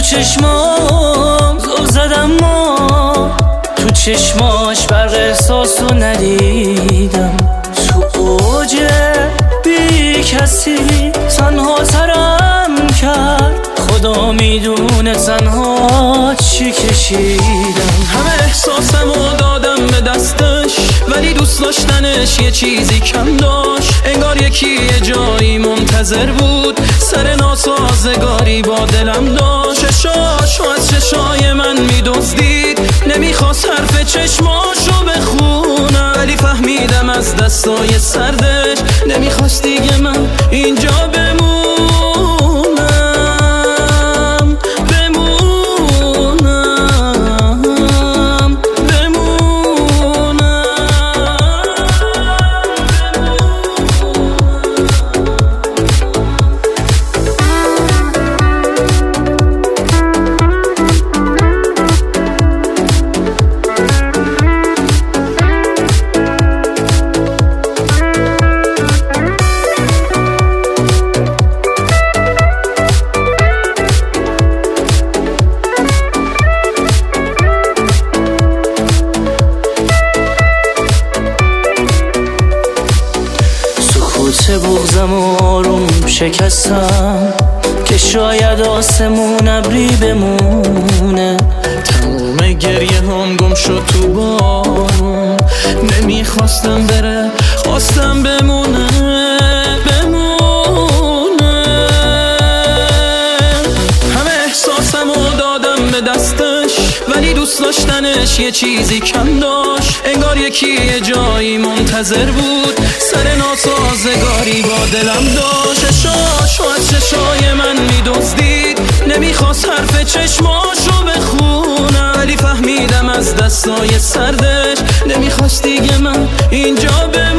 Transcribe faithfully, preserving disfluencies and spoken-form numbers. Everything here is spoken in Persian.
چشمام زل زدم ما تو چشماش برق احساسو ندیدم تو اوج بی کسی تنها ترم کرد خدا میدونه تنها چی کشیدم همه احساسمو دادم به دستش ولی دوست داشتنش یه چیزی کم داشت انگار یکی یه جایی منتظر بود سر ناسازگاری با دلم داشت چشاشو از چشای من میدزدید نمیخواست حرف چشماشو بخونم ولی فهمیدم از دستای سردش نمیخواست دیگه من اینجا بمونم چه بغزم آروم شکستم که شاید آسمون ابری بمونه تموم گریه هم گم شد تو بارون نمیخواستم بره خواستم بمونه بمونه همه احساسمو دادم به دستش ولی دوست داشتنش یه چیزی کم داشت انگار یکی یه جایی منتظر بود سر ناسازگاری با دلم داشت چشاشو از چشای من میدزدید نمیخواست حرف چشماشو بخونم ولی فهمیدم از دستای سردش نمیخواست دیگه من اینجا بمونم